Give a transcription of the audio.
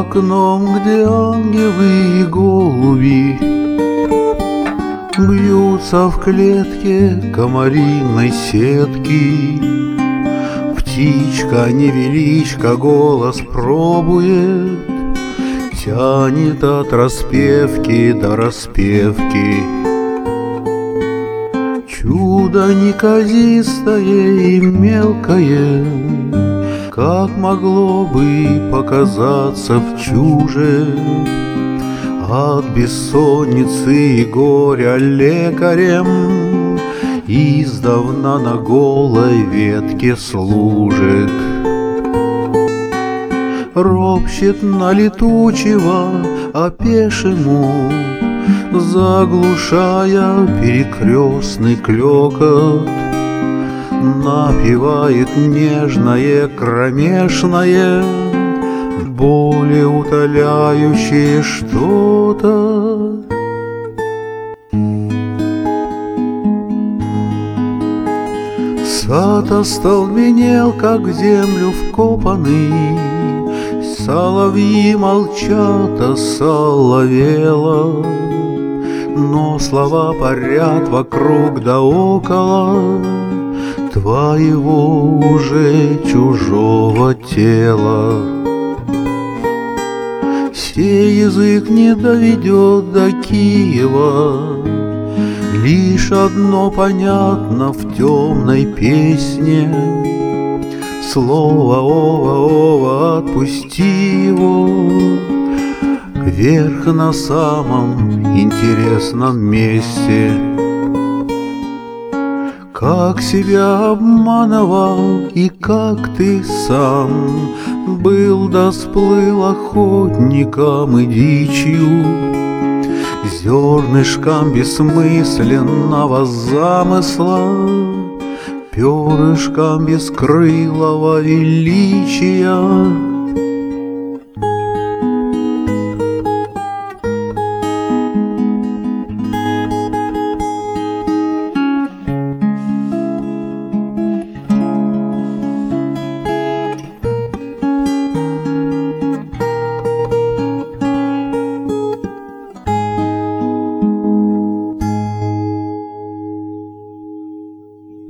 окном, где ангелы и голуби бьются в клетке комариной сетки. Птичка-невеличка голос пробует, тянет от распевки до распевки. Чудо неказистое и мелкое, как могло бы показаться в чуже. От бессонницы и горя лекарем издавна на голой ветке служит. Ропщет на летучего опешему, заглушая перекрестный клёкот. Напевает нежное, кромешное, боли утоляющее что-то. Сад остолбенел, как в землю вкопанный, соловьи молчат, а соловела, но слова парят вокруг да около твоего уже чужого тела. Сей язык не доведет до Киева, лишь одно понятно в темной песне: слово ова, отпусти его вверх на самом интересном месте. Как себя обманывал и как ты сам был да сплыл охотником и дичью, зернышком бессмысленного замысла, перышком бескрылого величия.